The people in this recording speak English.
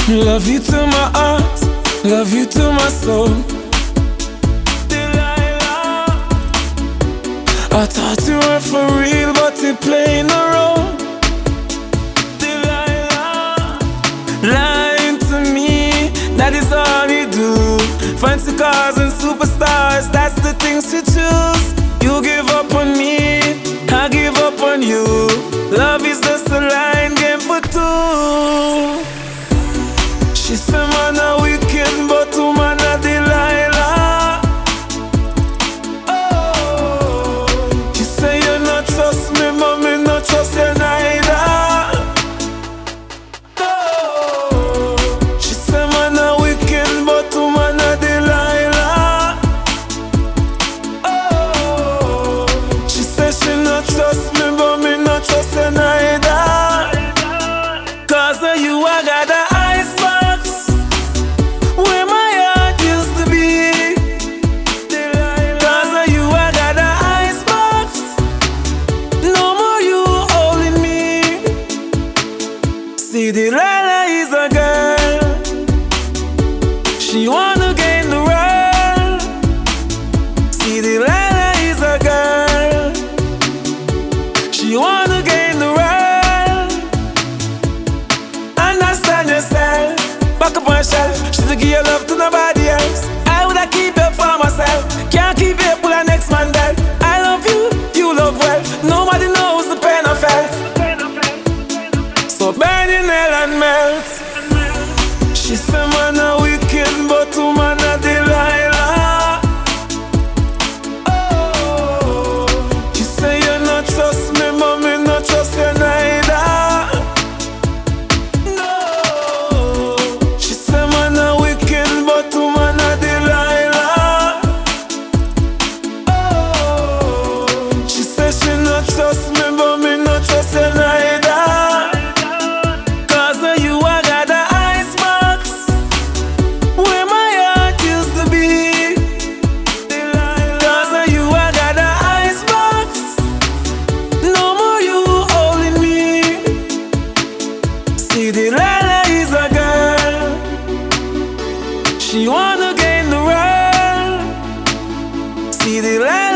Love you to my heart, love you to my soul. Delilah, I thought you were for real, but you're playing a role. Delilah, lying to me, that is all you do. Fancy cars and superstars, that's the things you choose. You give up on me, I give up on you. Love is just a line game for two. She say man a wicked, but woman a Delilah. Oh, she say you not trust me, but me not trust you neither. Oh, she say man a wicked, but woman a Delilah. Oh, she say she not trust me, but me not trust you neither. Cause of you I got the icebox where my heart used to be. Cause of you I got the icebox, no more you holding me. See, Delilah is a girl, she wanna gain the world. See, Delilah is a girl, she wanna gain the world. Understand yourself, back up on yourself. Shoulda give your love to nobody else. I woulda keep it for myself. Can't keep it pull a next man dead. I love you, you love well. Nobody knows the pain I felt. So burn in hell and melt. She say man a wicked, but woman a Delilah. Oh, she say you not trust me, but me not trust you neither. No, she say man a wicked, but woman a Delilah. Oh, she say she not trust me, but me not trust you neither. Cause of you I got the icebox where my heart used to be. Cause of you I got the icebox, no more you holding me. See, Delilah is a girl, she wanna gain the world. See, Delilah